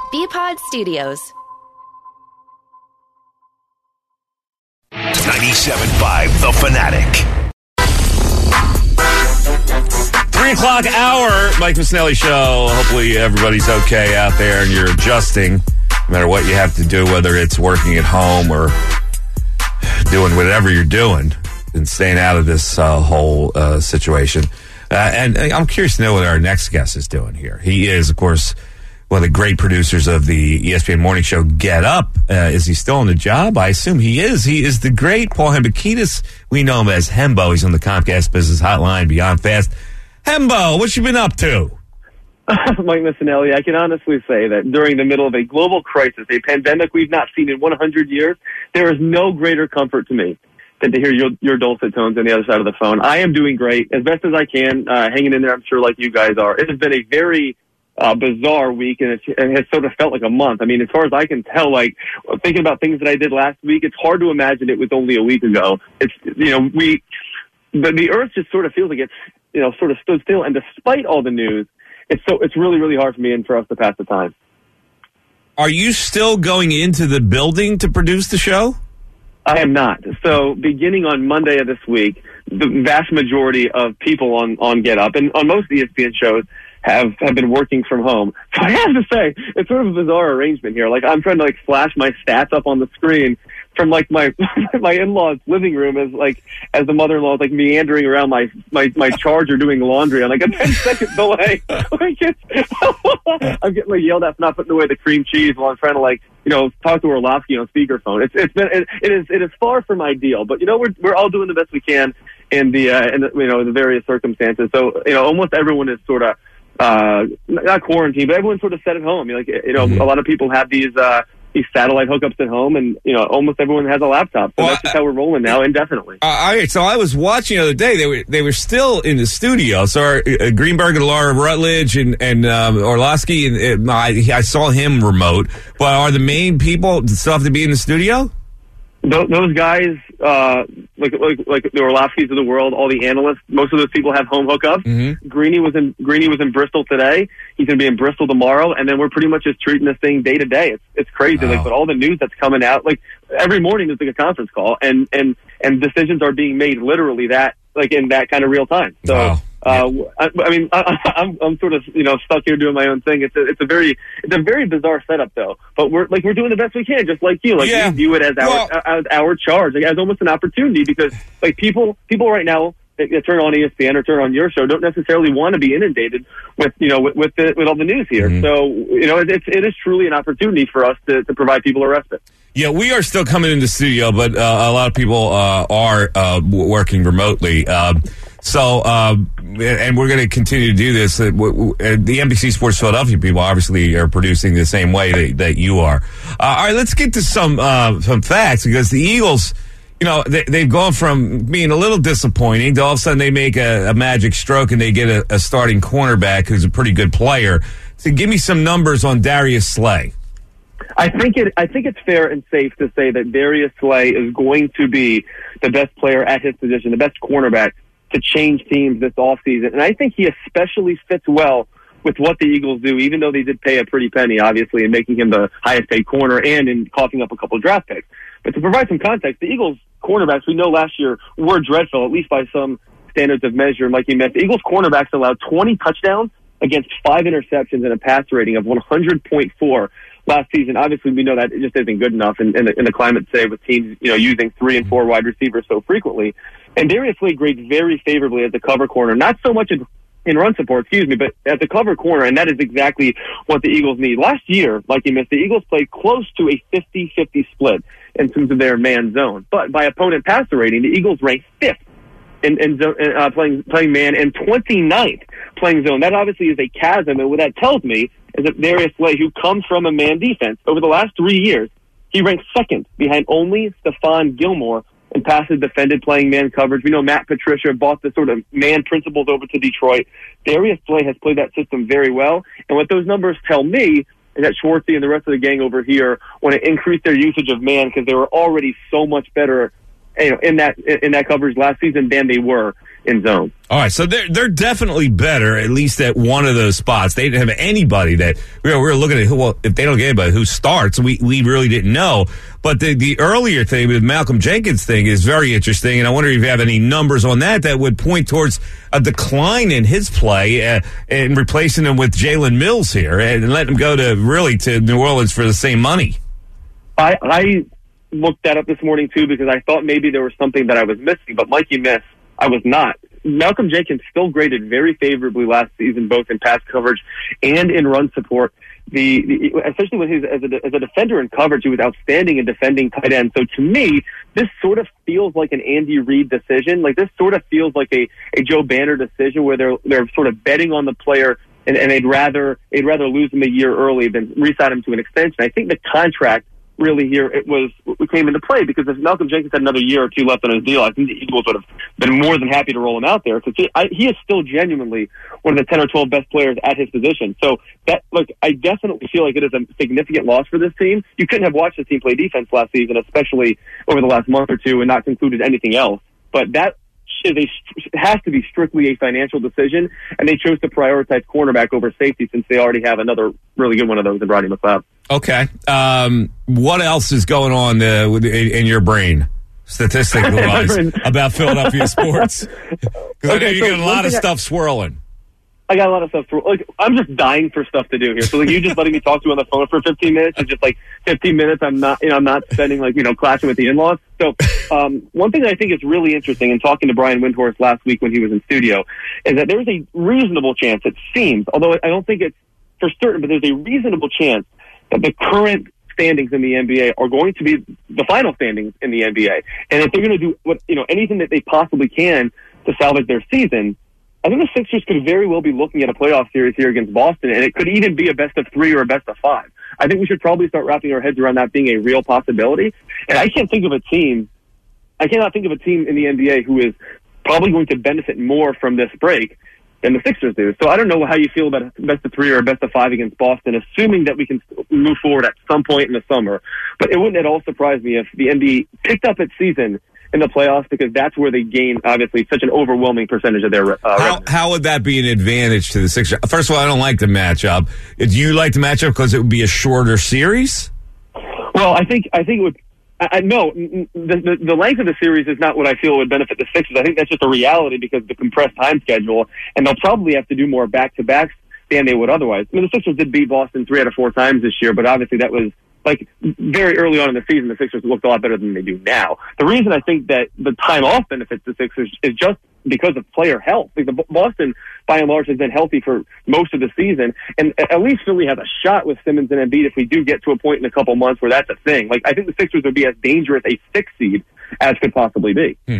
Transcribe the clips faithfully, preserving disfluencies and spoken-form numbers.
B-Pod Studios. ninety-seven point five The Fanatic. Three o'clock hour, Mike Missanelli Show. Hopefully everybody's okay out there and you're adjusting no matter what you have to do, whether it's working at home or doing whatever you're doing and staying out of this uh, whole uh, situation. Uh, and I'm curious to know what our next guest is doing here. He is, of course, one of the great producers of the E S P N morning show, Get Up. Uh, is he still on the job? I assume he is. He is the great Paul Hembekides. We know him as Hembo. He's on the Comcast Business Hotline, Beyond Fast. Hembo, what you been up to? Mike Missanelli, I can honestly say that during the middle of a global crisis, a pandemic we've not seen in one hundred years, there is no greater comfort to me than to hear your, your dulcet tones on the other side of the phone. I am doing great, as best as I can, uh, hanging in there, I'm sure, like you guys are. It has been a very uh, bizarre week, and it's, it has sort of felt like a month. I mean, as far as I can tell, like, thinking about things that I did last week, it's hard to imagine it was only a week ago. It's, you know, we, the, the earth just sort of feels like it's, you know, sort of stood still, and despite all the news, it's so it's really, really hard for me and for us to pass the time. Are you still going into the building to produce the show? I am not. So beginning on Monday of this week, the vast majority of people on, on Get Up and on most E S P N shows have, have been working from home. So I have to say, it's sort of a bizarre arrangement here. Like, I'm trying to, like, flash my stats up on the screen from, like, my my in-laws' living room as, like, as the mother-in-law is, like, meandering around my, my, my charger doing laundry on, like, a ten-second delay. Like, it's, I'm getting, like, yelled at for not putting away the cream cheese while I'm trying to, like, you know, talk to Orlovsky on speakerphone. It's it's been it, it is it is far from ideal, but you know we're we're all doing the best we can in the uh, in the, you know the various circumstances. So you know almost everyone is sort of uh, not quarantined, but everyone's sort of set at home. You know, like you know mm-hmm. a lot of people have these uh, these satellite hookups at home, and you know almost everyone has a laptop. So well, that's just how we're rolling now, indefinitely. Uh, all right. So I was watching the other day. They were they were still in the studio. So our, uh, Greenberg and Laura Rutledge and and um, Orlovsky and, and I, I saw him remote. But are the main people still have to be in the studio? Those, those guys, uh, like like like the Orlovskys of the world, all the analysts, most of those people have home hookups. Mm-hmm. Greeny was in Greeny was in Bristol today. He's going to be in Bristol tomorrow, and then we're pretty much just treating this thing day to day. It's it's crazy, wow. Like, but all the news that's coming out, like every morning, there's like a conference call, and and and decisions are being made literally that like in that kind of real time. So. Wow. Uh, I, I mean, I, I'm I'm sort of you know stuck here doing my own thing. It's a it's a very it's a very bizarre setup though. But we're like we're doing the best we can, just like you. Like yeah. we view it as our well, as our charge, like, as almost an opportunity because like people people right now that, that turn on E S P N or turn on your show don't necessarily want to be inundated with you know with with, the, with all the news here. Mm-hmm. So you know it, it's it is truly an opportunity for us to, to provide people a respite. Yeah, we are still coming into the studio, but uh, a lot of people uh, are uh, working remotely. Uh, So, uh, and we're going to continue to do this. Uh, w- w- uh, the N B C Sports Philadelphia people obviously are producing the same way that, that you are. Uh, all right, let's get to some uh, some facts because the Eagles, you know, they, they've gone from being a little disappointing to all of a sudden they make a, a magic stroke and they get a, a starting cornerback who's a pretty good player. So, give me some numbers on Darius Slay. I think it. I think it's fair and safe to say that Darius Slay is going to be the best player at his position, the best cornerback to change teams this offseason. And I think he especially fits well with what the Eagles do, even though they did pay a pretty penny, obviously, in making him the highest paid corner and in coughing up a couple of draft picks. But to provide some context, the Eagles cornerbacks we know last year were dreadful, at least by some standards of measure. And like you meant, the Eagles cornerbacks allowed twenty touchdowns against five interceptions and a pass rating of one hundred point four last season. Obviously, we know that it just isn't good enough in, in, the, in the climate today with teams, you know, using three and four wide receivers so frequently. And Darius Slay grades very favorably as a cover corner, not so much in, in run support, excuse me, but as a cover corner, and that is exactly what the Eagles need. Last year, like you missed, the Eagles played close to a fifty-fifty split in terms of their man zone. But by opponent passer rating, the Eagles ranked fifth in, in uh, playing playing man and twenty-ninth playing zone. That obviously is a chasm, and what that tells me is that Darius Slay, who comes from a man defense, over the last three years, he ranks second behind only Stephon Gilmore in passes defended playing man coverage. We know Matt Patricia brought the sort of man principles over to Detroit. Darius Slay has played that system very well. And what those numbers tell me is that Schwartzy and the rest of the gang over here want to increase their usage of man because they were already so much better you know, in that in that coverage last season than they were in zone. All right, so they're they're definitely better, at least at one of those spots. They didn't have anybody that we were, we were looking at. Who, well, if they don't get anybody who starts, we we really didn't know. But the the earlier thing with Malcolm Jenkins thing is very interesting, and I wonder if you have any numbers on that that would point towards a decline in his play uh, and replacing him with Jalen Mills here and letting him go to really to New Orleans for the same money. I I looked that up this morning too because I thought maybe there was something that I was missing, but Mikey missed. I was not. Malcolm Jenkins still graded very favorably last season, both in pass coverage and in run support. The, the especially when he's as a, as a defender in coverage, he was outstanding in defending tight end. So to me, this sort of feels like an Andy Reid decision. Like this sort of feels like a, a Joe Banner decision where they're they're sort of betting on the player and, and they'd rather they'd rather lose him a year early than re-sign him to an extension. I think the contract really here it was it came into play because if Malcolm Jenkins had another year or two left on his deal, I think the Eagles would have been more than happy to roll him out there because he, I, he is still genuinely one of the ten or twelve best players at his position. So that look, I definitely feel like it is a significant loss for this team. You couldn't have watched the team play defense last season, especially over the last month or two, and not concluded anything else. But that is a, has to be strictly a financial decision, and they chose to prioritize cornerback over safety since they already have another really good one of those in Rodney McLeod. Okay. Um, what else is going on uh, with, in, in your brain, statistically-wise, about Philadelphia sports? Because okay, I know you so got a lot of stuff I, swirling. I got a lot of stuff. To, like, I'm just dying for stuff to do here. So, like, you just letting me talk to you on the phone for fifteen minutes is just like fifteen minutes. I'm not, you know, I'm not spending like you know clashing with the in-laws. So, um, one thing that I think is really interesting in talking to Brian Windhorst last week when he was in studio is that there's a reasonable chance. It seems, although I don't think it's for certain, but there's a reasonable chance that the current standings in the N B A are going to be the final standings in the N B A. And if they're going to do what, you know, anything that they possibly can to salvage their season, I think the Sixers could very well be looking at a playoff series here against Boston, and it could even be a best of three or a best of five. I think we should probably start wrapping our heads around that being a real possibility. And I can't think of a team, I cannot think of a team in the N B A who is probably going to benefit more from this break than the Sixers do. So I don't know how you feel about a best of three or a best of five against Boston, assuming that we can move forward at some point in the summer. But it wouldn't at all surprise me if the N B A picked up its season in the playoffs because that's where they gain, obviously, such an overwhelming percentage of their uh, how, how would that be an advantage to the Sixers? First of all, I don't like the matchup. Do you like the matchup because it would be a shorter series? Well, I think I think it would. I, I no, the, the the length of the series is not what I feel would benefit the Sixers. I think that's just a reality because of the compressed time schedule, and they'll probably have to do more back-to-backs than they would otherwise. I mean, the Sixers did beat Boston three out of four times this year, but obviously that was like very early on in the season. The Sixers looked a lot better than they do now. The reason I think that the time off benefits the Sixers is just because of player health. Like the Boston, by and large, has been healthy for most of the season, and at least Philly has a shot with Simmons and Embiid if we do get to a point in a couple months where that's a thing. Like I think the Sixers would be as dangerous a six seed as could possibly be. Hmm.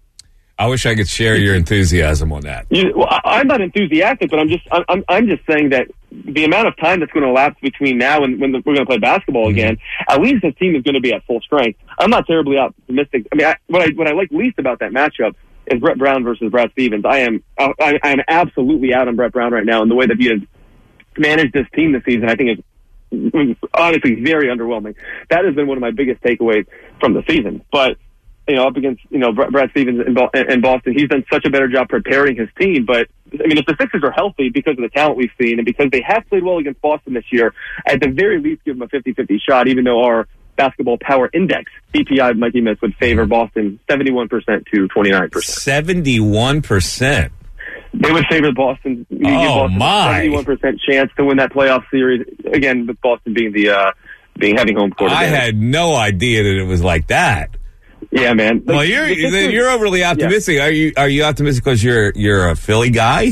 I wish I could share your enthusiasm on that. You, well, I, I'm not enthusiastic, but I'm just I'm I'm just saying that the amount of time that's going to elapse between now and when the, we're going to play basketball mm-hmm. again, at least this team is going to be at full strength. I'm not terribly optimistic. I mean, I, what I what I like least about that matchup is Brett Brown versus Brad Stevens. I am I, I am absolutely out on Brett Brown right now, and the way that he has managed this team this season, I think is honestly very underwhelming. That has been one of my biggest takeaways from the season, but. You know, up against, you know, Brad Stevens in Boston, he's done such a better job preparing his team. But, I mean, if the Sixers are healthy because of the talent we've seen and because they have played well against Boston this year, at the very least give them a fifty-fifty shot, even though our basketball power index, B P I, Mikey Miss, would favor Boston seventy-one percent to twenty-nine percent. seventy-one percent? They would favor Boston. You oh, give Boston my. a seventy-one percent chance to win that playoff series. Again, with Boston being the, uh, being having home court. I had no idea that it was like that. Yeah, man. Well, you're you're overly optimistic. Yeah. Are you are you optimistic because you're you're a Philly guy?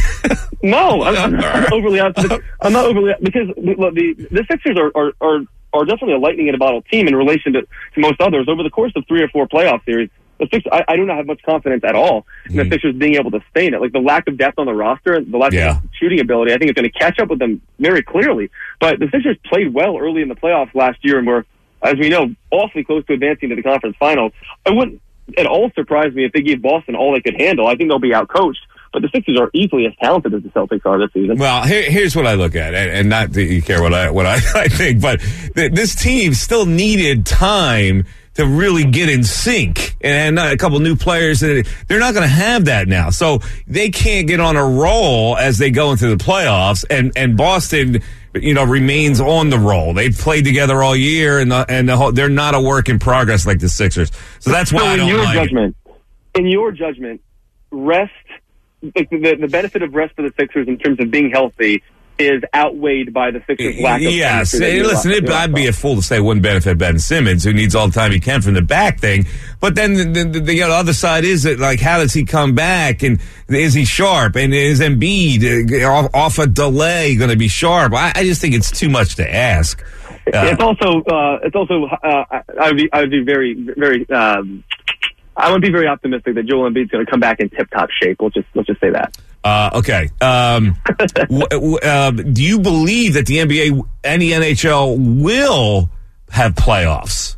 No, I'm, I'm not overly optimistic. I'm not overly because look, the the Sixers are, are are are definitely a lightning in a bottle team in relation to, to most others. Over the course of three or four playoff series, the Sixers, I, I do not have much confidence at all in the mm. Sixers being able to stay in it. Like the lack of depth on the roster, the lack yeah. of shooting ability, I think is going to catch up with them very clearly. But the Sixers played well early in the playoffs last year and were, as we know, awfully close to advancing to the conference finals. It wouldn't at all surprise me if they gave Boston all they could handle. I think they'll be outcoached, but the Sixers are easily as talented as the Celtics are this season. Well, here, here's what I look at, and, and not that you care what I what I, I think, but th- this team still needed time to really get in sync, and a couple new players. They're not going to have that now, so they can't get on a roll as they go into the playoffs. And and Boston, you know, remains on the roll. They've played together all year, and the, and the whole, they're not a work in progress like the Sixers. So that's why so I don't in your like judgment, it. In your judgment, rest the, the the benefit of rest for the Sixers in terms of being healthy is outweighed by the Sixers' lack of yes. Hey, listen, it, I'd be a fool to say it wouldn't benefit Ben Simmons, who needs all the time he can from the back thing. But then the, the, the other side is that, like, how does he come back? And is he sharp? And is Embiid uh, off, off a delay going to be sharp? I, I just think it's too much to ask. Uh, it's also, uh, it's also. Uh, I would be, I would be very, very. Um, I would be very optimistic that Joel Embiid's going to come back in tip-top shape. Let's just let's just say that. Uh, okay. Um, w- w- uh, do you believe that the N B A and the N H L will have playoffs?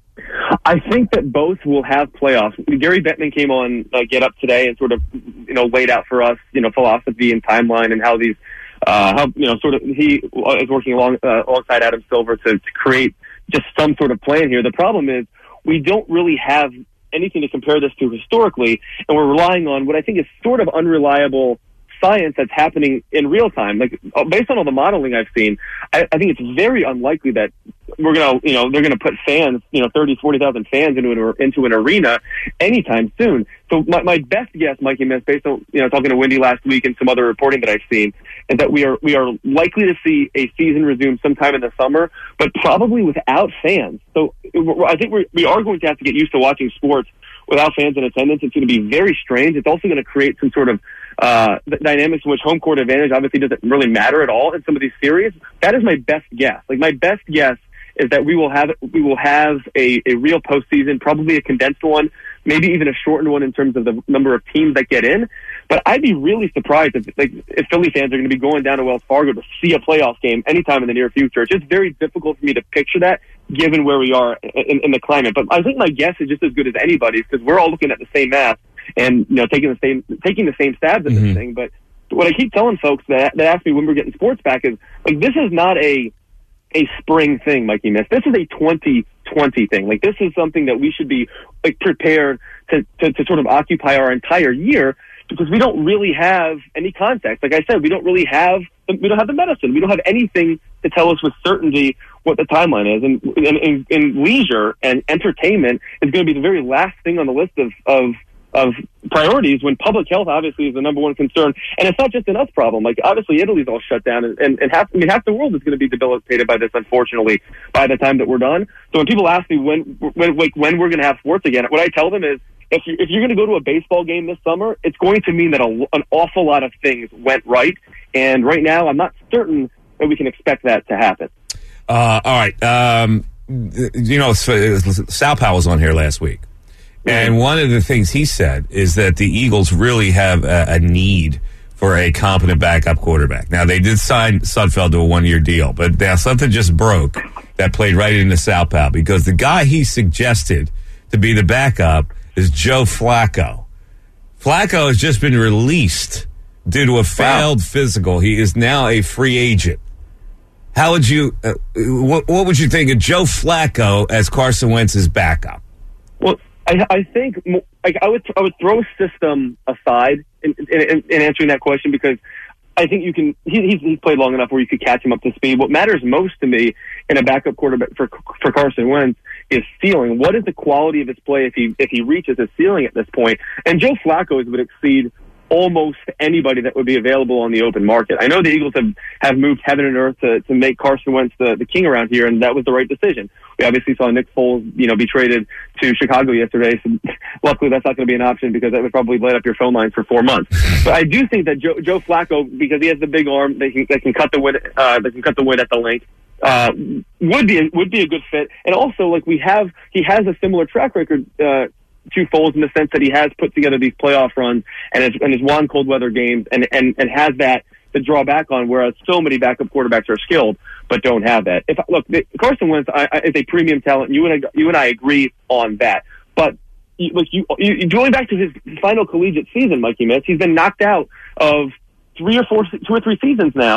I think that both will have playoffs. Gary Bettman came on uh, Get Up today and sort of, you know, laid out for us, you know, philosophy and timeline and how these, uh, how, you know, sort of he is working along uh, alongside Adam Silver to, to create just some sort of plan here. The problem is we don't really have anything to compare this to historically, and we're relying on what I think is sort of unreliable science that's happening in real time. Like, based on all the modeling I've seen, I, I think it's very unlikely that we're gonna, you know, they're gonna put fans, you know, thirty, forty thousand fans into an into an arena anytime soon. So my, my best guess, Mikey Miss, based on, you know, talking to Wendy last week and some other reporting that I've seen, is that we are we are likely to see a season resume sometime in the summer, but probably without fans. So I think we're, we are going to have to get used to watching sports without fans in attendance. It's going to be very strange. It's also going to create some sort of uh, dynamics in which home court advantage obviously doesn't really matter at all in some of these series. That is my best guess. Like, my best guess is that we will have we will have a, a real postseason, probably a condensed one, maybe even a shortened one in terms of the number of teams that get in. But I'd be really surprised if, like, if Philly fans are going to be going down to Wells Fargo to see a playoff game anytime in the near future. It's just very difficult for me to picture that, given where we are in, in the climate. But I think my guess is just as good as anybody's, because we're all looking at the same math and, you know, taking the same taking the same stabs at mm-hmm. this thing. But what I keep telling folks that that ask me when we're getting sports back is, like, this is not a a spring thing, Mikey Miss. This is a twenty twenty thing. Like, this is something that we should be, like, prepared to, to, to sort of occupy our entire year, because we don't really have any context. Like I said, we don't really have we don't have the medicine. We don't have anything to tell us with certainty what the timeline is. And in, in leisure and entertainment is going to be the very last thing on the list of, of of priorities, when public health obviously is the number one concern. And it's not just an us problem. Like, obviously Italy's all shut down, and, and, and half I mean half the world is going to be debilitated by this, unfortunately, by the time that we're done. So when people ask me when when like when we're going to have sports again, what I tell them is, if you if you're going to go to a baseball game this summer, it's going to mean that a, an awful lot of things went right. And right now, I'm not certain that we can expect that to happen. Uh, all right. Um, you know, Sal Powell was on here last week. And one of the things he said is that the Eagles really have a, a need for a competent backup quarterback. Now, they did sign Sudfeld to a one-year deal, but now something just broke that played right into Sal Powell, because the guy he suggested to be the backup is Joe Flacco. Flacco has just been released due to a failed wow. physical. He is now a free agent. How would you, uh, what, what would you think of Joe Flacco as Carson Wentz's backup? Well, I, I think like I would I would throw system aside in, in, in answering that question, because I think you can. He, he's, he's played long enough where you could catch him up to speed. What matters most to me in a backup quarterback for for Carson Wentz is ceiling. What is the quality of his play if he if he reaches his ceiling at this point? And Joe Flacco's would exceed almost anybody that would be available on the open market. I know the Eagles have, have moved heaven and earth to, to make Carson Wentz the, the king around here, and that was the right decision. We obviously saw Nick Foles, you know, be traded to Chicago yesterday. So luckily, that's not going to be an option, because that would probably light up your phone lines for four months. But I do think that Joe, Joe Flacco, because he has the big arm, they can, they can cut the wind, uh, they can cut the wind at the length. Uh, would be a, would be a good fit, and also, like, we have, he has a similar track record uh, to Foles, in the sense that he has put together these playoff runs and has, and has won cold weather games, and, and, and has that to draw back on, whereas so many backup quarterbacks are skilled but don't have that. If look, Carson Wentz I, I, is a premium talent. You and I, you and I agree on that. But look, you, you going back to his final collegiate season, Mikey Miss, he's been knocked out of three or four, two or three seasons now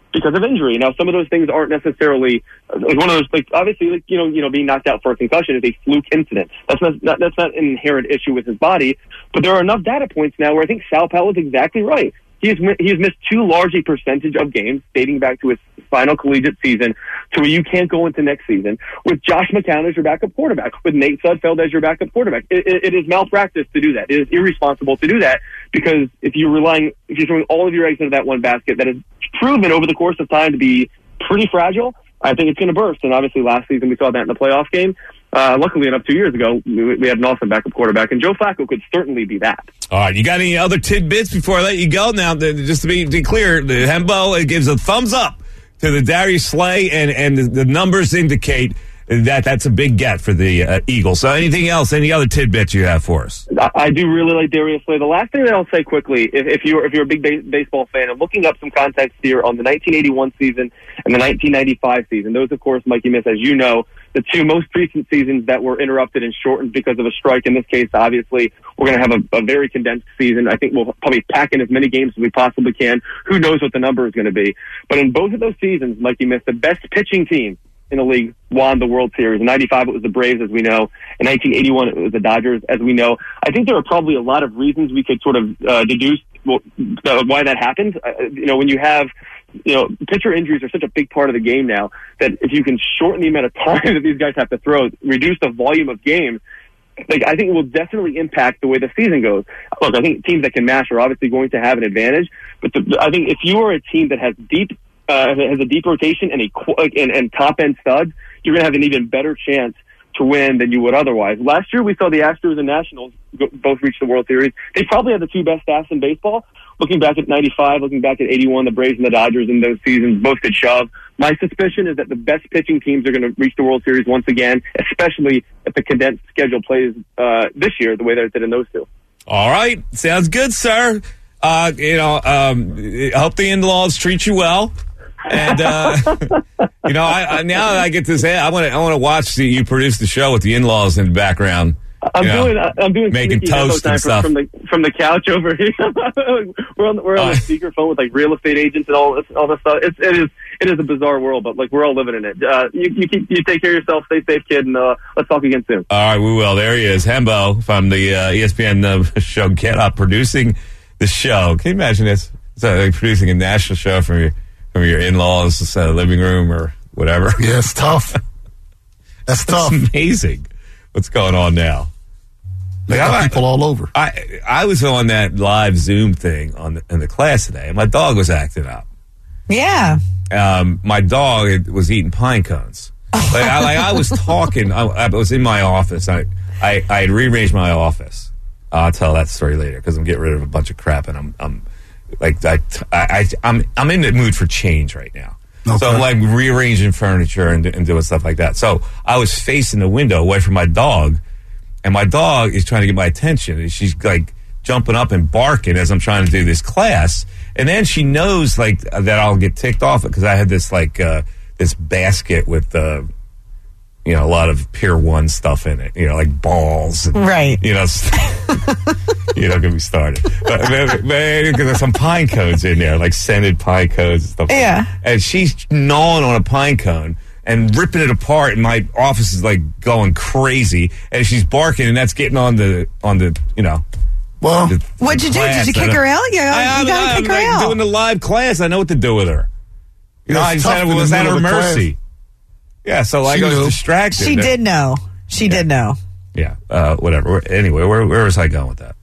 because of injury. Now, some of those things aren't necessarily like one of those, like obviously, like, you know, you know, being knocked out for a concussion is a fluke incident. That's not, not that's not an inherent issue with his body. But there are enough data points now where I think Sal Pal is exactly right. He has he has missed too large a percentage of games dating back to his final collegiate season to where you can't go into next season with Josh McCown as your backup quarterback, with Nate Sudfeld as your backup quarterback. It, it, it is malpractice to do that. It is irresponsible to do that, because if you're relying, if you're throwing all of your eggs into that one basket that is proven over the course of time to be pretty fragile, I think it's going to burst. And obviously last season we saw that in the playoff game. Uh, luckily enough, two years ago, we, we had an awesome backup quarterback, and Joe Flacco could certainly be that. All right, you got any other tidbits before I let you go? Now, just to be, to be clear, the Hembo, it gives a thumbs up to the Darius Slay, and, and the, the numbers indicate that that's a big get for the uh, Eagles. So anything else, any other tidbits you have for us? I, I do really like Darius Slay. The last thing that I'll say quickly, if, if you're if you're a big base, baseball fan, I'm looking up some context here on the nineteen eighty-one season and the nineteen ninety-five season. Those, of course, Mikey Miss, as you know, the two most recent seasons that were interrupted and shortened because of a strike. In this case, obviously, we're going to have a, a very condensed season. I think we'll probably pack in as many games as we possibly can. Who knows what the number is going to be? But in both of those seasons, Mikey Miss, the best pitching team in the league won the World Series. In ninety-five, it was the Braves, as we know. In nineteen eighty-one, it was the Dodgers, as we know. I think there are probably a lot of reasons we could sort of uh, deduce well, uh, why that happened. Uh, you know, when you have, you know, pitcher injuries are such a big part of the game now that if you can shorten the amount of time that these guys have to throw, reduce the volume of games, like I think it will definitely impact the way the season goes. Look, I think teams that can mash are obviously going to have an advantage, but the, I think if you are a team that has deep Uh, has a deep rotation and a and, and top end studs, you're going to have an even better chance to win than you would otherwise. Last year, we saw the Astros and Nationals go, both reach the World Series. They probably had the two best staffs in baseball. Looking back at ninety-five, looking back at eighty-one, the Braves and the Dodgers in those seasons both could shove. My suspicion is that the best pitching teams are going to reach the World Series once again, especially if the condensed schedule plays uh, this year the way that it did in those two. All right, sounds good, sir. Uh, you know, um, I hope the in-laws treat you well. And uh, you know, I, I now I get to say I want to I want to watch the, you produce the show with the in-laws in the background. I'm you know, doing I'm doing making toast and stuff from the from the couch over here. we're on we're on uh, a speakerphone with like real estate agents and all this all this stuff. It's, it is it is a bizarre world, but like we're all living in it. Uh, you you keep you take care of yourself, stay safe, kid, and uh, let's talk again soon. All right, we will. There he is, Hembo from the uh, E S P N uh, show Get Up, producing the show. Can you imagine this? It's uh, like producing a national show from your. From your in-laws' uh, living room or whatever. Yeah, it's tough. That's tough. It's amazing what's going on now. They got people all over. I I was on that live Zoom thing on the, in the class today, and my dog was acting up. Yeah. Um, my dog was eating pine cones. Like I, like I was talking. I, I was in my office. I I, I had rearranged my office. I'll tell that story later because I'm getting rid of a bunch of crap, and I'm I'm. Like I, I, I'm, I'm in the mood for change right now. Okay. So I'm like rearranging furniture and, and doing stuff like that. So I was facing the window away from my dog, and my dog is trying to get my attention, and she's like jumping up and barking as I'm trying to do this class. And then she knows like that I'll get ticked off because I had this like uh, this basket with uh, you know a lot of Pier One stuff in it. You know, like balls, and, right? You know. You know, get me started. But, but, but there's some pine cones in there, like scented pine cones and stuff. Yeah. Like that. And she's gnawing on a pine cone and ripping it apart, and my office is like going crazy. And she's barking, and that's getting on the on the you know. Well, the, what'd you do? Did you kick her out? Yeah, I, you gotta I'm, kick her like out. Doing the live class, I know what to do with her. You know, I just had, was at her mercy. Class. Yeah, so like I was distracted. She did know. She yeah. did know. Yeah. Uh, whatever. Anyway, where where was I going with that?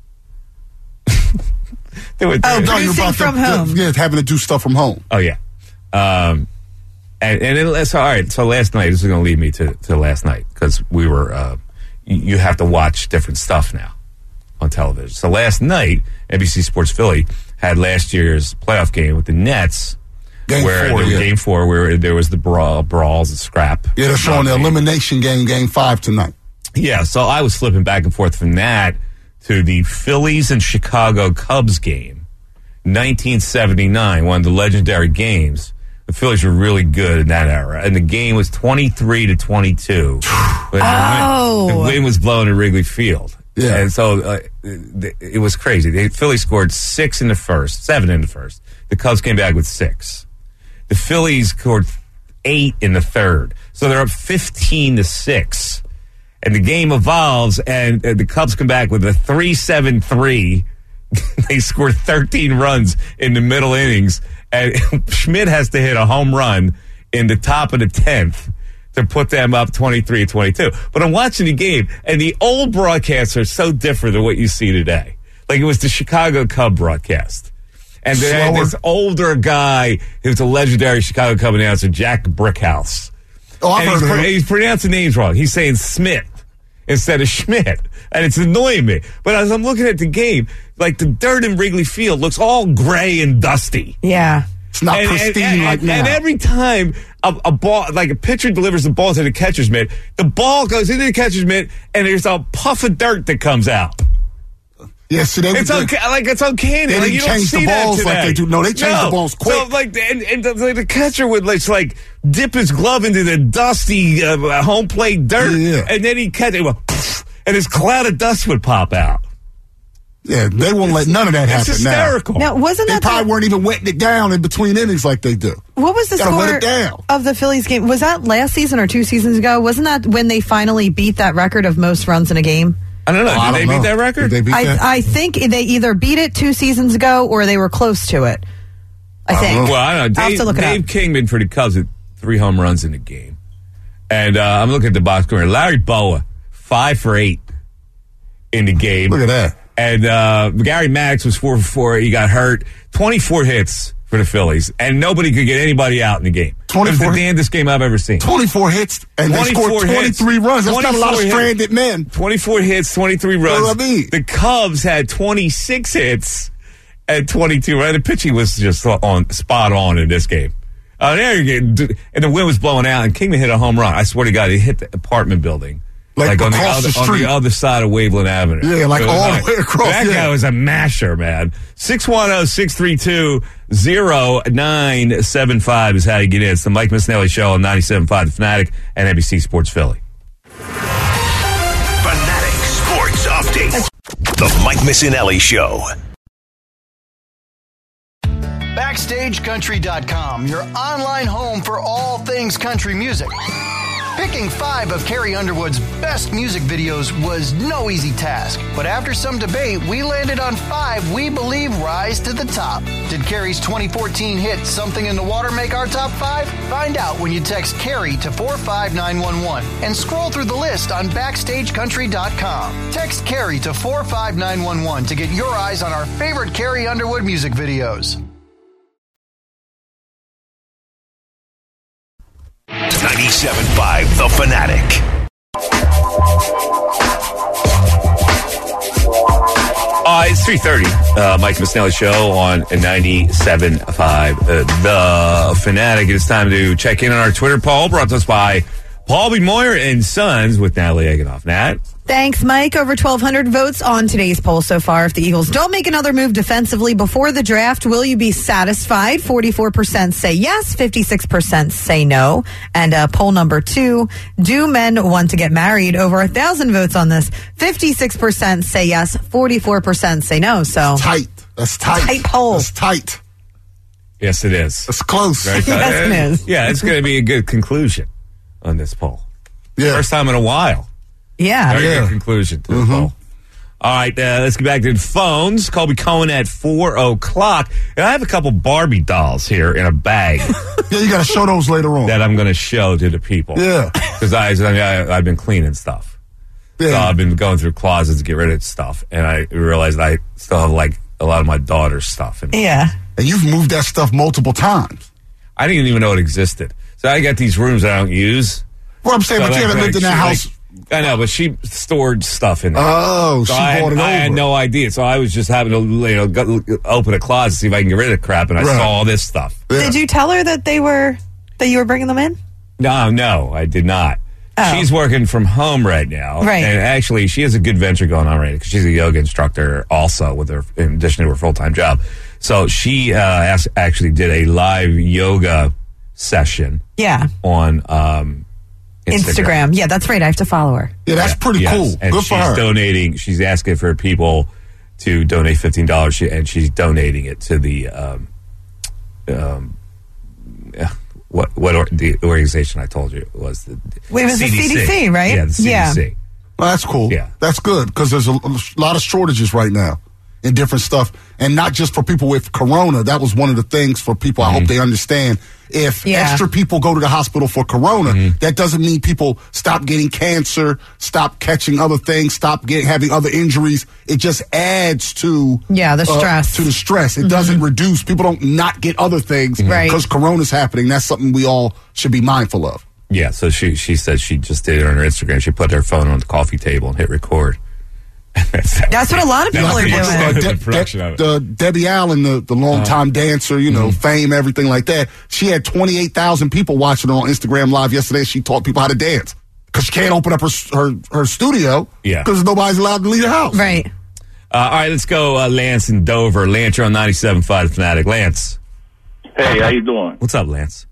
They were, oh, producing from to, home. Yeah, having to do stuff from home. Oh, yeah. Um, and and it, so, all right, so last night, this is going to lead me to, to last night, because we were, uh, you, you have to watch different stuff now on television. So last night, N B C Sports Philly had last year's playoff game with the Nets. Game where four, yeah. Game four, where there was the brawl, brawls and scrap. Yeah, they're showing the elimination game, game five tonight. Yeah, so I was flipping back and forth from that to the Phillies and Chicago Cubs game, nineteen seventy-nine, one of the legendary games. The Phillies were really good in that era, and the game was twenty-three to twenty-two. Oh. The wind, the wind was blowing at Wrigley Field. Yeah. And so uh, it was crazy. The Phillies scored six in the first, seven in the first. The Cubs came back with six. The Phillies scored eight in the third. So they're up fifteen to six. And the game evolves, and uh, the Cubs come back with a three seven three. They score thirteen runs in the middle innings, and Schmidt has to hit a home run in the top of the tenth to put them up twenty-three to twenty-two. But I'm watching the game, and the old broadcasts are so different than what you see today. Like, it was the Chicago Cub broadcast. And they had this older guy who's a legendary Chicago Cub announcer, Jack Brickhouse. Oh, I've and heard he's, of him. he's pronouncing names wrong. He's saying Smith instead of Schmidt. And it's annoying me. But as I'm looking at the game, like, the dirt in Wrigley Field looks all gray and dusty. Yeah. It's not And, pristine and, and, like and, now. and every time a, a ball, like a pitcher delivers the ball to the catcher's mitt, the ball goes into the catcher's mitt, and there's a puff of dirt that comes out. yeah, see, they, It's they, unca- like it's uncanny. They like, didn't you don't change the see that balls like today. they do. No, they changed the balls quick. So like, and, and the, like, the catcher would like, like dip his glove into the dusty uh, home plate dirt, Yeah, yeah. and then he'd catch it, would, and his cloud of dust would pop out. yeah, they won't let none of that It's happen now. hysterical. Now, wasn't They that probably the, weren't even wetting it down in between innings like they do. what was the Gotta score wet it down. of the Phillies game? Was that last season or two seasons ago? Wasn't that when they finally beat that record of most runs in a game? I don't know. Oh, I Did they don't beat know. that record? Did they beat that? I, I think they either beat it two seasons ago or they were close to it. I think. know. Well, I don't know. I'll have Dave, to look it Dave up. Kingman for the Cubs had three home runs in the game. And uh, I'm looking at the box score. Larry Boa, five for eight in the game. Look at that. And uh, Gary Maddox was four for four. He got hurt. twenty-four hits for the Phillies. And nobody could get anybody out in the game. It was the twenty-four damnedest game I've ever seen. twenty-four hits, and they scored twenty-four hits. twenty-three runs. That's not a lot of twenty-four hits. stranded men. twenty-four hits, twenty-three runs. What do I mean? The Cubs had twenty-six hits and twenty-two. Right? The pitching was just on spot on in this game. Uh, there you go. And the wind was blowing out, and Kingman hit a home run. I swear to God, he hit the apartment building. Like on, the across other, the on street. the other side of Waveland Avenue. Yeah, like It was all the way across, That yeah. guy was a masher, man. six one zero, six three two, zero nine seven five is how you get in. It's the Mike Missinelli Show on ninety-seven point five The Fanatic and N B C Sports Philly. Fanatic Sports Update. The Mike Missinelli Show. Backstage Country dot com, your online home for all things country music. Picking five of Carrie Underwood's best music videos was no easy task, but after some debate, we landed on five we believe rise to the top. Did Carrie's twenty fourteen hit Something in the Water make our top five? Find out when you text Carrie to four five nine one one and scroll through the list on Backstage Country dot com. Text Carrie to four five nine one one to get your eyes on our favorite Carrie Underwood music videos. ninety-seven point five The Fanatic. Uh, it's three thirty. Uh, Mike Missinelli Show on ninety-seven point five uh, The Fanatic. It's time to check in on our Twitter poll brought to us by Paul B. Moyer and Sons with Natalie Eganoff. Nat? Thanks, Mike. Over twelve hundred votes on today's poll so far. If the Eagles don't make another move defensively before the draft, will you be satisfied? forty-four percent say yes, fifty-six percent say no. And uh, poll number two, do men want to get married? Over one thousand votes on this. fifty-six percent say yes, forty-four percent say no. So Tight. That's tight. Tight poll. That's tight. Yes, it is. That's close. Right? Yes, it is. Yeah, it's going to be a good conclusion on this poll. Yeah. First time in a while. yeah. Very Yeah. good conclusion to Mm-hmm. the poll. All right, uh, let's get back to the phones. Colby Cohen at four o'clock. And I have a couple Barbie dolls here in a bag Yeah, you got to show those later on. that I'm going to show to the people. Yeah. Because I, I mean, I, I've been cleaning stuff. So Yeah. I've been going through closets to get rid of stuff. And I realized I still have, like, a lot of my daughter's stuff. And Yeah. And you've moved that stuff multiple times. I didn't even know it existed. So I got these rooms I don't use. What I'm saying, So but you like, haven't lived in like, that she, house. like- I know, but she stored stuff in there. Oh, So she I, bought had, it I had over. no idea. So I was just having to, you know, go, open a closet, see if I can get rid of the crap, and I Right. saw all this stuff. Yeah. Did you tell her that they were that you were bringing them in? No, no, I did not. Oh. She's working from home right now. Right. And actually, she has a good venture going on right now because she's a yoga instructor also with her, in addition to her full-time job. So she uh, as- actually did a live yoga session Yeah. on um, Instagram. Instagram. Yeah, that's right. I have to follow her. Yeah, that's pretty Yes, cool. And Good she's for her. donating. She's asking for people to donate fifteen dollars, and she's donating it to the um, um, uh, what what or, the organization I told you was the Wait, it was C D C. the C D C, right? Yeah, the C D C. Yeah. Well, that's cool. Yeah. That's good because there's a, a lot of shortages right now in different stuff. And not just for people with corona. That was one of the things for people. I Mm-hmm. hope they understand. If Yeah. extra people go to the hospital for corona, Mm-hmm. that doesn't mean people stop getting cancer, stop catching other things, stop getting having other injuries. It just adds to Yeah, the uh, stress. to the stress. It doesn't reduce. People don't not get other things Right. because corona's happening. That's something we all should be mindful of. Yeah, so she she said she just did it on her Instagram. She put her phone on the coffee table and hit record. That's what a lot of people That are was doing. the- Uh, the De- production De- of it. the Debbie Allen, the, the longtime dancer, you know, fame, everything like that. She had twenty-eight thousand people watching her on Instagram Live yesterday. She taught people how to dance because she can't open up her her, her studio Yeah. because nobody's allowed to leave the house. Right. Uh, all right, let's go uh, Lance in Dover. Lance, you're on ninety-seven point five Fanatic. Lance, Hey, how you doing? what's up, Lance?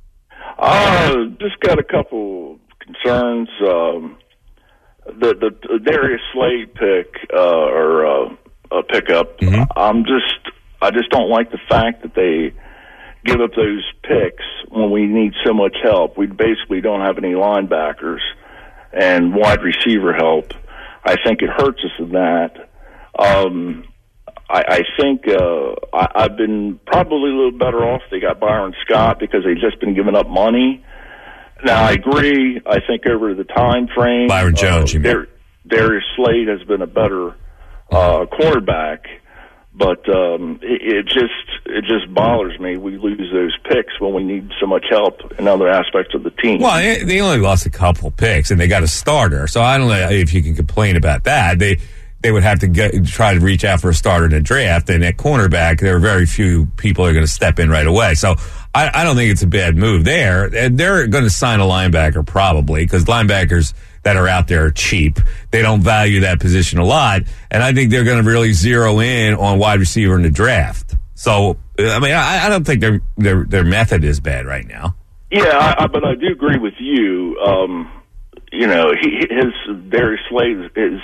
Uh, just got a couple concerns. Um, the, the the Darius Slade pick uh, or uh, uh, pickup. I'm just I just don't like the fact that they give up those picks when we need so much help. We basically don't have any linebackers and wide receiver help. I think it hurts us in that. Um, I, I think uh, I, I've been probably a little better off. They got Byron Scott because they've just been giving up money. Now, I agree. I think over the time frame, Byron Jones, uh, you mean? Dar- Darius Slade has been a better uh, quarterback, but um, it, it just it just bothers me. We lose those picks when we need so much help in other aspects of the team. Well, they- they only lost a couple picks, and they got a starter. So I don't know if you can complain about that. They they would have to get, try to reach out for a starter in the draft, and at cornerback, there are very few people who are going to step in right away. So I, I don't think it's a bad move there. And they're going to sign a linebacker probably because linebackers that are out there are cheap. They don't value that position a lot, and I think they're going to really zero in on wide receiver in the draft. So I mean, I, I don't think their their their method is bad right now. Yeah, I, I, but I do agree with you. Um, you know, he, his Darius Slade is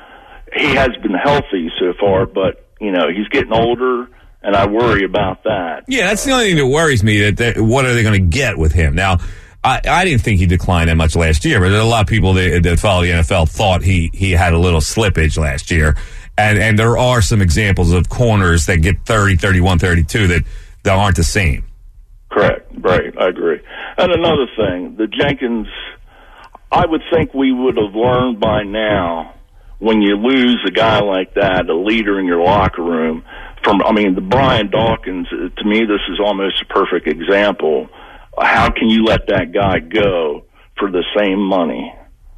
he has been healthy so far, but you know he's getting older, and I worry about that. Yeah, that's the only thing that worries me. That, that what are they going to get with him now? I, I didn't think he declined that much last year, but there are a lot of people that, that follow the N F L thought he he had a little slippage last year, and and there are some examples of corners that get thirty, thirty-one, thirty-two that that aren't the same. Correct. Right. I agree. And another thing, the Jenkins, I would think we would have learned by now when you lose a guy like that, a leader in your locker room, from, I mean, the Brian Dawkins, to me, this is almost a perfect example. How can you let that guy go for the same money?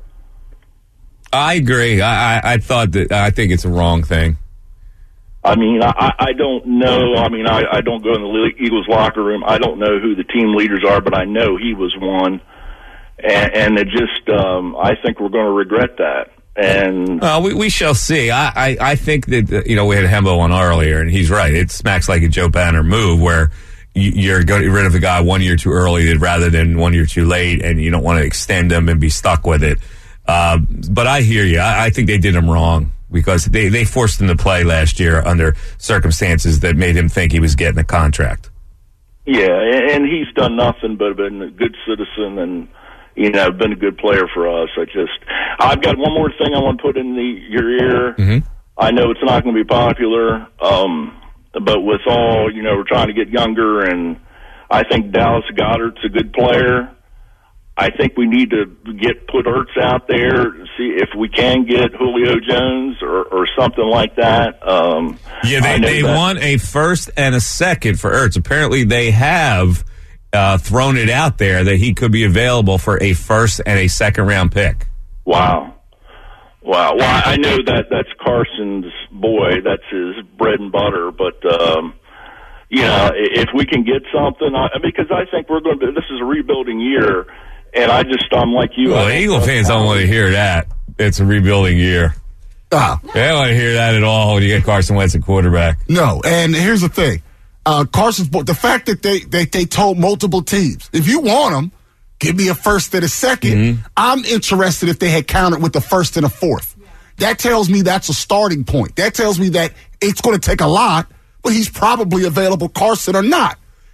I agree. I, I, I thought that I think it's a wrong thing. I mean, I, I don't know. I mean, I, I don't go in the Eagles locker room. I don't know who the team leaders are, but I know he was one. And, and it just, um, I think we're going to regret that. And Well, we, we shall see. I, I, I think that, you know, we had Hembo on earlier, and he's right. It smacks like a Joe Banner move where you, you're getting rid of a guy one year too early rather than one year too late, and you don't want to extend him and be stuck with it. Uh, but I hear you. I, I think they did him wrong because they, they forced him to play last year under circumstances that made him think he was getting a contract. yeah, and he's done nothing but been a good citizen and, you know, been a good player for us. I just, I've got one more thing I want to put in the, your ear. Mm-hmm. I know it's not going to be popular, um, but with all, you know, we're trying to get younger, and I think Dallas Goedert's a good player. I think we need to get put Ertz out there, see if we can get Julio Jones or, or something like that. Um, Yeah, they, I know they that- want a first and a second for Ertz. Apparently, they have uh, thrown it out there that he could be available for a first and a second round pick. Wow. Wow. Well, I know that that's Carson's boy. That's his bread and butter. But, um, you know, if we can get something, I, because I think we're going to, this is a rebuilding year. And I just, I'm like you. Well, I Eagle fans don't want to hear that. It's a rebuilding year. Ah, They don't want to hear that at all when you get Carson Wentz at quarterback. no. And here's the thing. Uh, Carson's, the fact that they, they, they told multiple teams, if you want them, give me a first and a second. Mm-hmm. I'm interested if they had countered with the first and a fourth. That tells me that's a starting point. That tells me that it's going to take a lot, but he's probably available, Carson or not.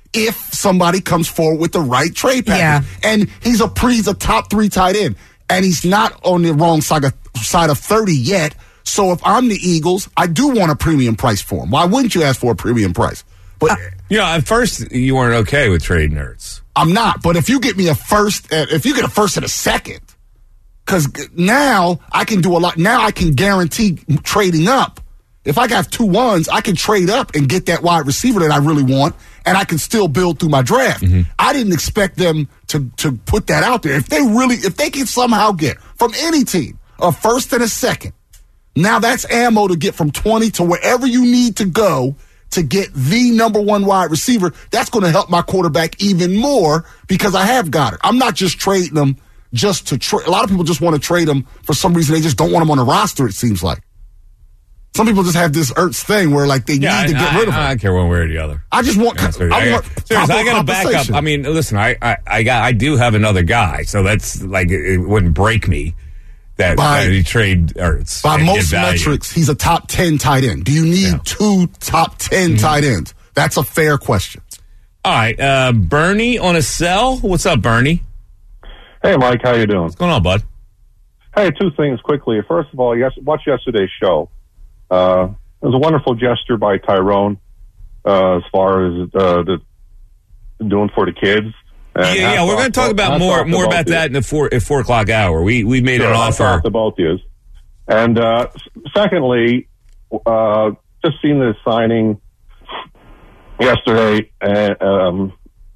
if somebody comes forward with the right trade package. Yeah. And he's a pre, he's a top three tight end, and he's not on the wrong side of, side of thirty yet. So if I'm the Eagles, I do want a premium price for him. Why wouldn't you ask for a premium price? But uh, you know, at first you weren't okay with trading Ertz. I'm not. But if you get me a first, if you get a first and a second, because now I can do a lot. Now I can guarantee trading up. If I got two ones, I can trade up and get that wide receiver that I really want, and I can still build through my draft. Mm-hmm. I didn't expect them to to put that out there. If they really, if they can somehow get from any team a first and a second, now that's ammo to get from twenty to wherever you need to go to get the number one wide receiver. That's going to help my quarterback even more because I have got it. I'm not just trading them just to trade. A lot of people just want to trade them for some reason. They just don't want them on the roster, it seems like. Some people just have this Ertz thing where, like, they yeah, need to I, get I, rid of him. I don't care one way or the other. I just want. Yeah, I, I, I, want seriously, I got to back up. I mean, listen, I, I, I got, I do have another guy, so that's like it, it wouldn't break me that, by, that you trade Ertz. By most metrics, he's a top ten tight end. Do you need yeah. two top ten mm-hmm. tight ends? That's a fair question. All right, uh, Bernie on a cell. What's up, Bernie? Hey, Mike, how you doing? What's going on, bud? Hey, two things quickly. First of all, yes, watch yesterday's show. Uh, it was a wonderful gesture by Tyrone uh, as far as uh, the doing for the kids. And yeah, yeah, we're going to talk about more more about that in the four at four o'clock hour. We we made sure, an offer to both yous. And uh, secondly, uh, just seen this signing yesterday, and um,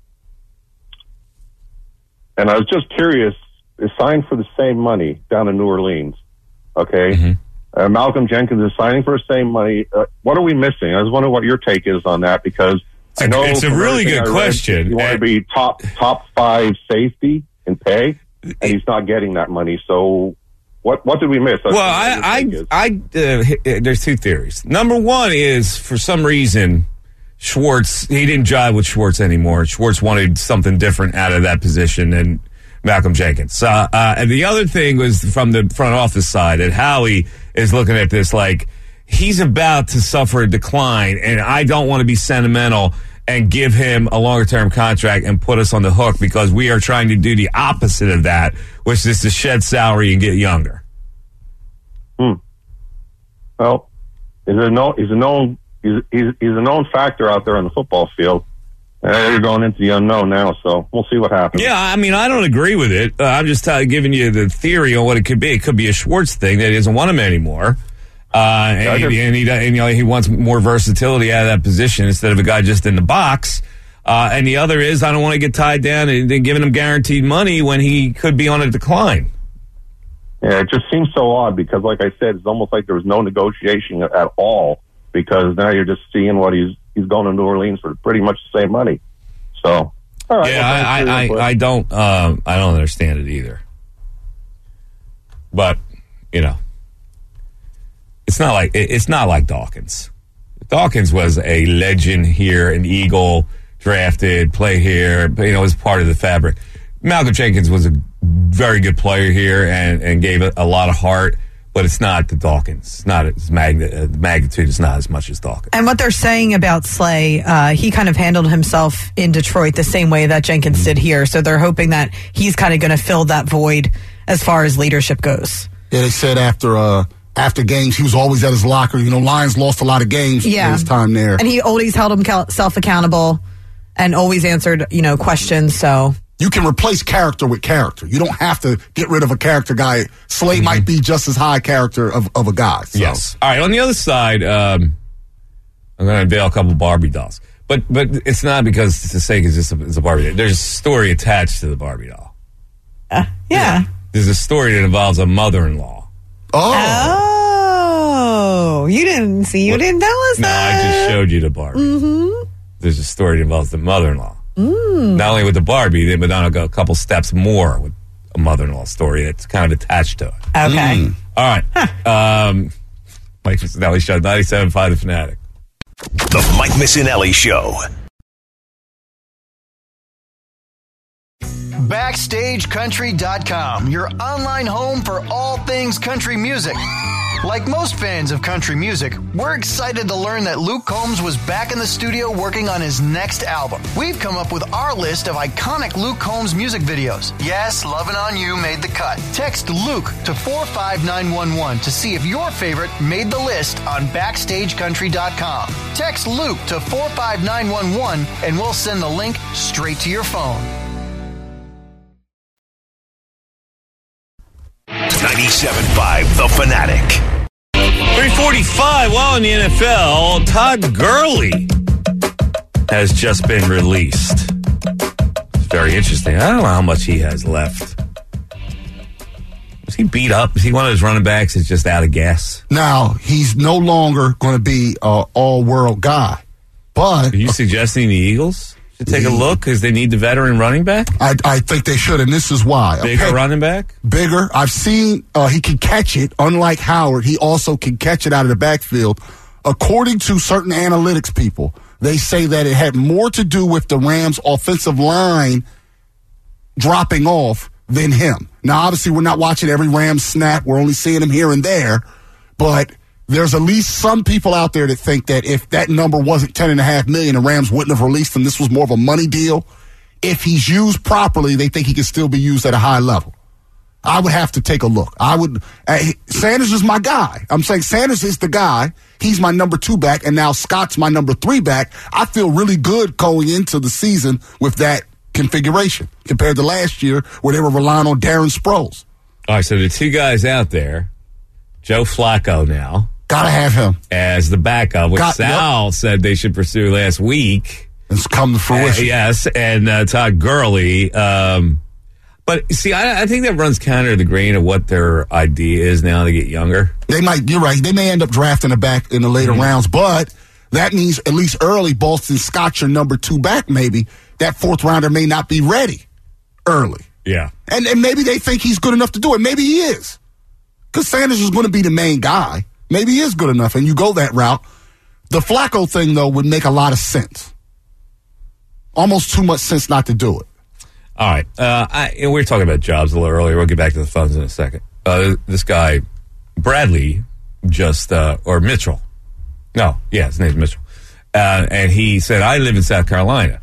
and I was just curious. It's signed for the same money down in New Orleans. Okay. Mm-hmm. Uh, Malcolm Jenkins is signing for the same money. Uh, what are we missing? I was wondering what your take is on that, because it's I know a, it's a really good question. You want to be top top five safety in pay, and he's not getting that money. So what what did we miss? That's well, I I, I uh, there's two theories. Number one is, for some reason, Schwartz, he didn't jive with Schwartz anymore. Schwartz wanted something different out of that position, and Malcolm Jenkins. Uh, uh, and the other thing was from the front office side, that Howie is looking at this like he's about to suffer a decline, and I don't want to be sentimental and give him a longer term contract and put us on the hook, because we are trying to do the opposite of that, which is to shed salary and get younger. Hmm. Well, he's a known, he's a known, he's, he's, he's a known factor out there on the football field. Uh, you're going into the unknown now, so we'll see what happens. Yeah, I mean, I don't agree with it. Uh, I'm just uh, giving you the theory on what it could be. It could be a Schwartz thing that he doesn't want him anymore. Uh, and, yeah, he, and, he, and you know, he wants more versatility out of that position instead of a guy just in the box. Uh, and the other is, I don't want to get tied down and, and giving him guaranteed money when he could be on a decline. Yeah, it just seems so odd because, like I said, it's almost like there was no negotiation at all, because now you're just seeing what he's he's going to New Orleans for pretty much the same money. So, all right. Yeah, well, I, I, I, I don't um, I don't understand it either. But, you know, it's not like it's not like Dawkins. Dawkins was a legend here, an Eagle, drafted, play here, you know, was part of the fabric. Malcolm Jenkins was a very good player here and, and gave a, a lot of heart, but it's not the Dawkins. It's not as magn- uh, the magnitude is not as much as Dawkins. And what they're saying about Slay, uh, he kind of handled himself in Detroit the same way that Jenkins mm-hmm. did here. So they're hoping that he's kind of going to fill that void as far as leadership goes. Yeah, they said after uh, after games, he was always at his locker. You know, Lions lost a lot of games yeah. in his time there. And he always held himself accountable and always answered, you know, questions. So you can replace character with character. You don't have to get rid of a character guy. Slay mm-hmm. might be just as high character of, of a guy. So. Yes. All right. On the other side, um, I'm going to unveil a couple Barbie dolls, but but it's not because it's the sake it's just a, it's a Barbie doll. There's a story attached to the Barbie doll. Uh, yeah. yeah. There's a story that involves a mother-in-law. Oh. Oh. You didn't see. You well, didn't tell us no, that. No, I just showed you the Barbie. Mm-hmm. There's a story that involves the mother-in-law. Mm. Not only with the Barbie, but on a couple steps more with a mother-in-law story that's kind of attached to it. Okay. Mm. All right. Huh. Um, Mike Missinelli Show, ninety-seven point five The Fanatic. The Mike Missinelli Show. Backstage Country dot com, your online home for all things country music. Like most fans of country music, we're excited to learn that Luke Combs was back in the studio working on his next album. We've come up with our list of iconic Luke Combs music videos. Yes, Lovin' On You made the cut. Text Luke to four five nine one one to see if your favorite made the list on backstage country dot com. Text Luke to four five nine one one and we'll send the link straight to your phone. ninety-seven point five The Fanatic. three forty-five, well, in the N F L, Todd Gurley has just been released. It's very interesting. I don't know how much he has left. Was he beat up? Is he one of those running backs that's just out of gas? Now, he's no longer going to be an all-world guy. But Are you suggesting the Eagles should take a look because they need the veteran running back? I, I think they should, and this is why. Bigger Okay. running back? Bigger. I've seen uh, he can catch it. Unlike Howard, he also can catch it out of the backfield. According to certain analytics people, they say that it had more to do with the Rams' offensive line dropping off than him. Now, obviously, we're not watching every Rams snap. We're only seeing him here and there. But there's at least some people out there that think that if that number wasn't ten and a half million, the Rams wouldn't have released him. This was more of a money deal. If he's used properly, they think he can still be used at a high level. I would have to take a look. I would. Uh, Sanders is my guy. I'm saying Sanders is the guy. He's my number two back, and now Scott's my number three back. I feel really good going into the season with that configuration compared to last year where they were relying on Darren Sproles. All right, so the two guys out there, Joe Flacco now. Gotta have him. As the backup, which Got- Sal yep. said they should pursue last week. It's come to fruition. Uh, yes, and uh, Todd Gurley. Um, but see, I, I think that runs counter to the grain of what their idea is now to get younger. They might, you're right, they may end up drafting a back in the later Mm-hmm. rounds, but that means at least early, Boston Scott's your number two back maybe. That fourth rounder may not be ready early. Yeah. And, and maybe they think he's good enough to do it. Maybe he is. Because Sanders is going to be the main guy. Maybe he is good enough, and you go that route. The Flacco thing, though, would make a lot of sense. Almost too much sense not to do it. All right. Uh, I, and we were talking about jobs a little earlier. We'll get back to the phones in a second. Uh, this guy, Bradley, just, uh, or Mitchell. No, yeah, his name's Mitchell. Uh, and he said, I live in South Carolina.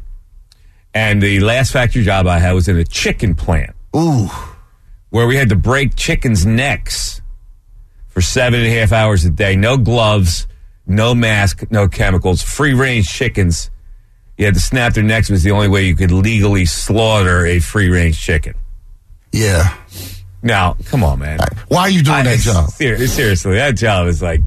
And the last factory job I had was in a chicken plant. Ooh. Where we had to break chickens' necks for seven and a half hours a day. No gloves, no mask, no chemicals. Free-range chickens. You had to snap their necks. It was the only way you could legally slaughter a free-range chicken. Yeah. Now, come on, man. Why are you doing I, that job? ser- seriously, that job is like...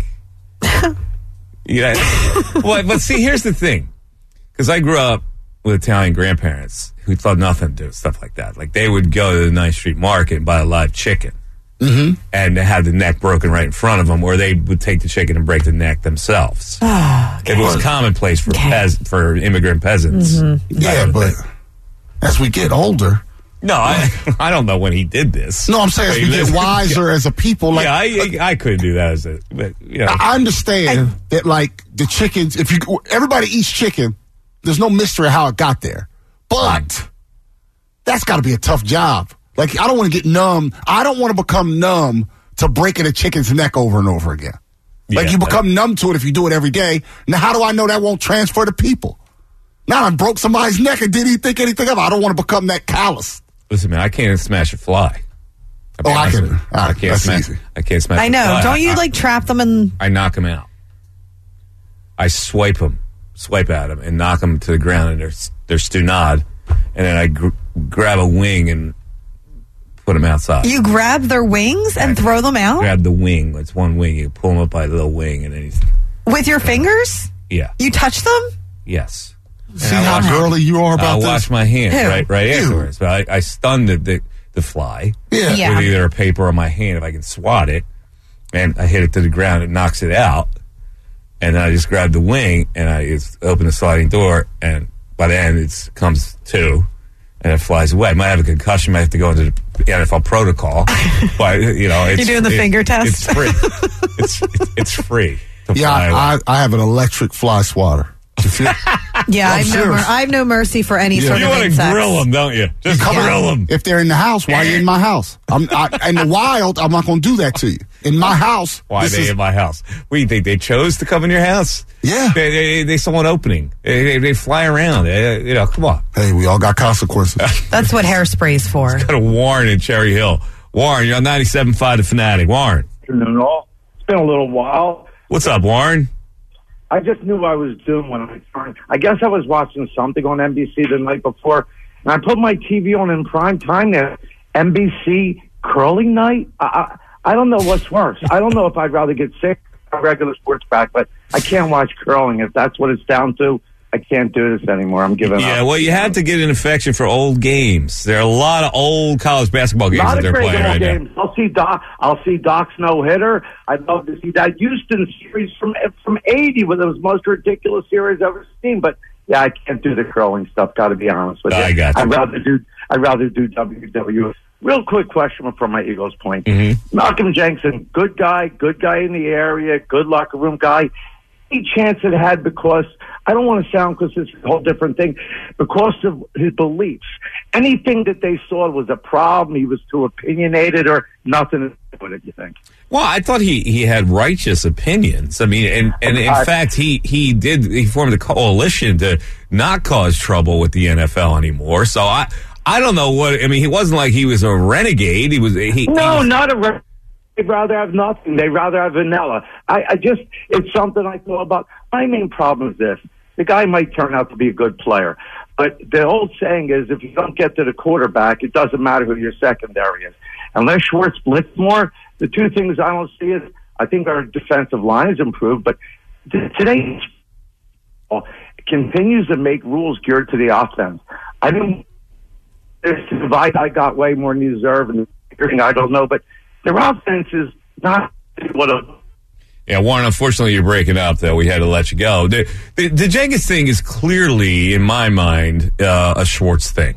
yeah. Well, but see, here's the thing. Because I grew up with Italian grandparents who thought nothing to do with stuff like that. Like, they would go to the ninth Street Market and buy a live chicken. Mm-hmm. And they had the neck broken right in front of them, or they would take the chicken and break the neck themselves. Oh, okay. It was commonplace for Okay. pez- for immigrant peasants. Mm-hmm. Yeah, but as we get older... No, I I don't know when he did this. No, I'm saying as we get wiser as a people. Like, yeah, I, I couldn't do that as a... But, you know. I understand that, like, the chickens, if you, everybody eats chicken, there's no mystery how it got there. But that's got to be a tough job. Like, I don't want to get numb. I don't want to become numb to breaking a chicken's neck over and over again. Like, Yeah, you become numb to it if you do it every day. Now, how do I know that won't transfer to people? Now I broke somebody's neck and didn't even think anything of it. I don't want to become that callous. Listen, man, I can't even smash a fly. Oh, I honest can. with you. All right, I can't that's smash. easy. I can't smash. I a know. fly. Don't you I, like trap them and I knock them out. I swipe them, swipe at them, and knock them to the ground, and they're they're stunad, and then I gr- grab a wing and put them outside. you grab their wings and throw them out Grab the wing. It's one wing. You pull them up by the little wing, and then he's with your fingers? yeah, You touch them? yes. See I how wash- girly you are about I this? wash my hands Ew. right right Ew. afterwards. But I, I stunned the, the the fly. Yeah. Yeah. With either a paper or my hand if I can swat it, and I hit it to the ground. It knocks it out, and then I just grab the wing and I just open the sliding door, and by the end it comes to, and it flies away. I might have a concussion. Might have to go into the N F L protocol, but you know, it's, You're doing the it- finger test? It's free. it's, it's it's free. To Yeah, fly away. I, I, I have an electric fly swatter. Yeah, I have, no mer- I have no mercy for any Yeah. sort You of want to insects. grill them, don't you? Just Come on. grill them. If they're in the house, why are you in my house? I'm I, in the wild. I'm not going to do that to you. In my house. Why are this they is- in my house? What do you think? They chose to come in your house? Yeah. They, they, they saw an opening. They, they, they fly around. They, you know, come on. Hey, we all got consequences. That's what hairspray's for. Go to Warren in Cherry Hill. Warren, you're on ninety-seven point five The Fanatic. Warren. It's been a little while. What's up, Warren? I just knew what I was doing when I turned. I guess I was watching something on N B C the night before, and I put my T V on in prime time there. N B C curling night. I I, I don't know what's worse. I don't know if I'd rather get sick or regular sports back, but I can't watch curling if that's what it's down to. I can't do this anymore. I'm giving Yeah, up. well, you have to get an affection for old games. There are a lot of old college basketball games Not that a they're great playing old right games. now. I'll see Doc. I'll see Doc's no hitter. I'd love to see that Houston series from from eighty, with the most ridiculous series I've ever seen. But yeah, I can't do the curling stuff. Got to be honest with you. I got you. I'd rather do. I'd rather do W W F. Real quick question from my Eagles point. Mm-hmm. Malcolm Jenkins, good guy, good guy in the area, good locker room guy. Any chance it had, because I don't want to sound, because it's a whole different thing, because of his beliefs. Anything that they saw was a problem, he was too opinionated, or nothing to do with it, you think? Well, I thought he, he had righteous opinions. I mean, and, and in I- fact, he, he did, he formed a coalition to not cause trouble with the N F L anymore. So I, I don't know what, I mean, he wasn't like he was a renegade. He was, he, he No, was, not a... Re- They'd rather have nothing. They'd rather have vanilla. I, I just, it's something I thought about. My main problem is this. The guy might turn out to be a good player. But the old saying is, if you don't get to the quarterback, it doesn't matter who your secondary is. Unless Schwartz blitz more, the two things I don't see is, I think our defensive line has improved, but th- today continues to make rules geared to the offense. I didn't, this divide I got way more than you deserve, and I don't know, but their offense is not what a... Yeah, Warren, unfortunately, you're breaking up, though. We had to let you go. The, the, the Jenkins thing is clearly, in my mind, uh, a Schwartz thing.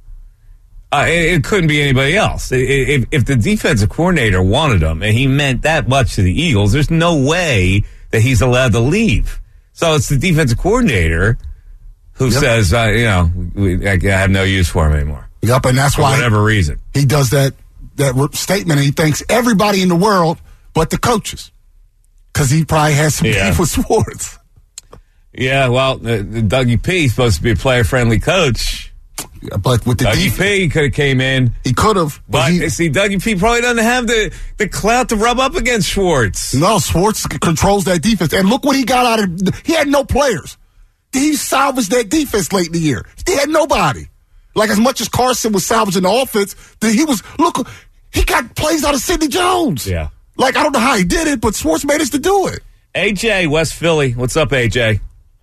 Uh, it, it couldn't be anybody else. If, if the defensive coordinator wanted him and he meant that much to the Eagles, there's no way that he's allowed to leave. So it's the defensive coordinator who Yep. says, uh, you know, we, I have no use for him anymore. Yep, and that's For why whatever reason. he does that that re- statement, and he thanks everybody in the world but the coaches, because he probably has some Yeah. beef with Schwartz. Yeah, well, uh, Dougie P is supposed to be a player-friendly coach. But with the Dougie defense, P could have came in. he could have. But he, see, Dougie P probably doesn't have the, the clout to rub up against Schwartz. no, Schwartz c- controls that defense, and look what he got out of. He had no players. He salvaged that defense late in the year. He had nobody. Like, as much as Carson was salvaging the offense, that he was, look, he got plays out of Sidney Jones. Yeah. Like, I don't know how he did it, but Schwartz made us to do it. A J, West Philly. What's up, A J?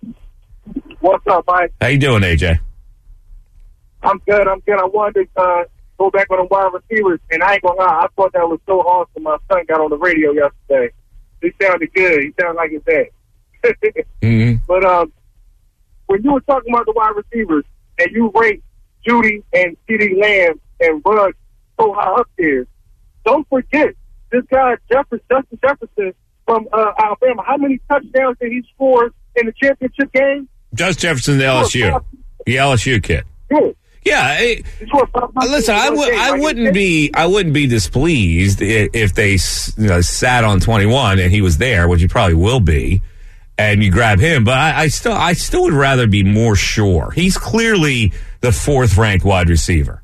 What's up, Mike? How you doing, A J? I'm good. I'm good. I wanted to uh, go back on the wide receivers, and I ain't gonna lie, I thought that was so awesome. My son got on the radio yesterday. He sounded good. He sounded like his dad. Mm-hmm. But um, when you were talking about the wide receivers, and you rate Judy and CeeDee Lamb and Ruggs so high up there, don't forget this guy Jefferson, Justin Jefferson from uh, Alabama. How many touchdowns did he score in the championship game? Just Jefferson, the L S U. The L S U kid. Good. Yeah. It, He scored five Uh, Listen, I touchdowns in would one game. I Like, wouldn't be I wouldn't be displeased i- if they s- you know, sat on twenty-one and he was there, which he probably will be, and you grab him. But I, I still I still would rather be more sure. He's clearly the fourth ranked wide receiver.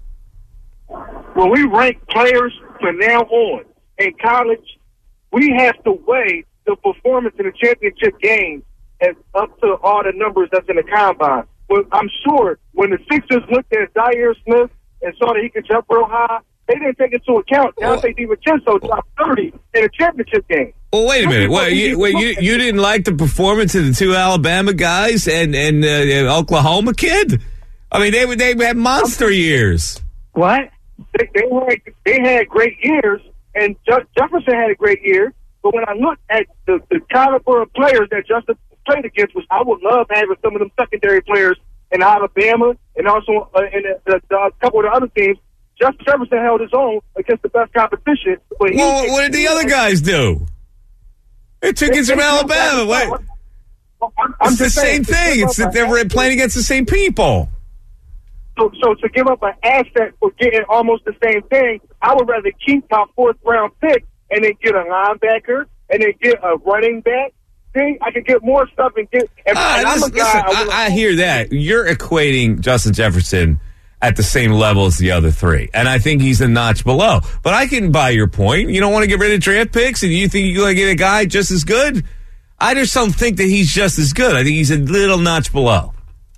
When we rank players from now on in college, we have to weigh the performance in the championship game as up to all the numbers that's in the combine. But I'm sure when the Sixers looked at Zaire Smith and saw that he could jump real high, they didn't take into account Dante DiVincenzo dropped thirty in a championship game. Well, wait a minute. Wait, you, wait, you you didn't like the performance of the two Alabama guys and and uh, Oklahoma kid? I mean, they were they had monster years. What? They, they, had, they had great years, and Je- Jefferson had a great year. But when I look at the, the caliber of players that Justin played against, which I would love having some of them secondary players in Alabama and also uh, in a, a, a couple of the other teams, Justin Jefferson held his own against the best competition. But he, Well, what did the other guys do? They took They- it from they- Alabama. Wait. I'm, I'm it's the just same saying, thing. It's that they're playing against the same people. So, so to give up an asset for getting almost the same thing, I would rather keep my fourth round pick and then get a linebacker and then get a running back. See, I could get more stuff and get. And, Uh, and I'm listen, a guy. listen, I, I hear that. You're equating Justin Jefferson at the same level as the other three, and I think he's a notch below. But I can buy your point. You don't want to get rid of draft picks, and you think you're going to get a guy just as good? I just don't think that he's just as good. I think he's a little notch below.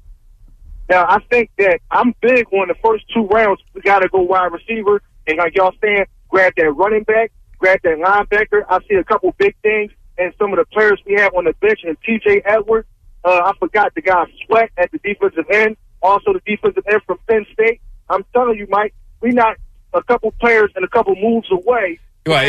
Now, I think that I'm big on the first two rounds. We got to go wide receiver. And like y'all saying, grab that running back, grab that linebacker. I see a couple big things. And some of the players we have on the bench, and T J Edwards. Uh, I forgot the guy Sweat at the defensive end. Also the defensive end from Penn State. I'm telling you, Mike, we not a couple players and a couple moves away. Well,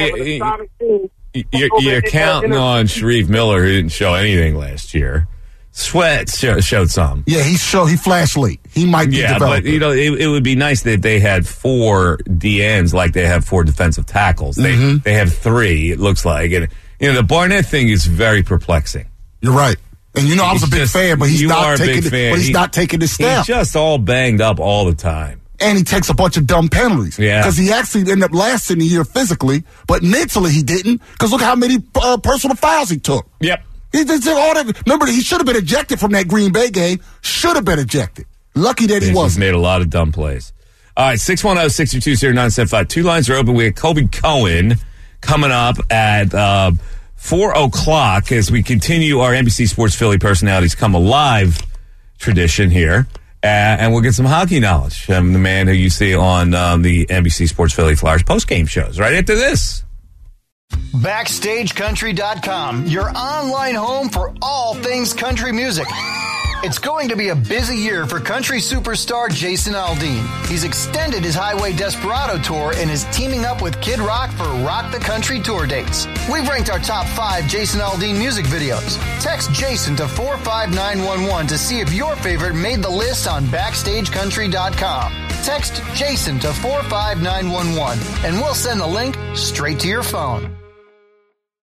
you're, you're counting on Sharif Miller, who didn't show anything last year. Sweat show, showed some. Yeah, he showed he flashed late. He might be yeah, developing. but you know, it, it would be nice that they had four D Ns like they have four defensive tackles. They Mm-hmm. they have three. It looks like, and you know, the Barnett thing is very perplexing. You're right. And you know, I was He's a big just- fan, but he's you not are a taking big it, fan. but he's He- not taking his step. He's just all banged up all the time. And he takes a bunch of dumb penalties. Yeah. Because he actually ended up lasting the year physically, but mentally he didn't. Because look how many uh, personal fouls he took. Yep. He did all that. Remember, he should have been ejected from that Green Bay game. Should have been ejected. Lucky that he He's wasn't. made a lot of dumb plays. All right, six one zero, six two two, zero nine seven five. Two lines are open. We have Kobe Cohen coming up at uh, four o'clock as we continue our N B C Sports Philly Personalities Come Alive tradition here. Uh, and we'll get some hockey knowledge from the man who you see on um, the N B C Sports Philly Flyers post-game shows right after this. Backstage Country dot com, your online home for all things country music. It's going to be a busy year for country superstar Jason Aldean. He's extended his Highway Desperado tour and is teaming up with Kid Rock for Rock the Country tour dates. We've ranked our top five Jason Aldean music videos. Text Jason to four five nine one one to see if your favorite made the list on Backstage Country dot com. Text Jason to four five nine one one and we'll send the link straight to your phone.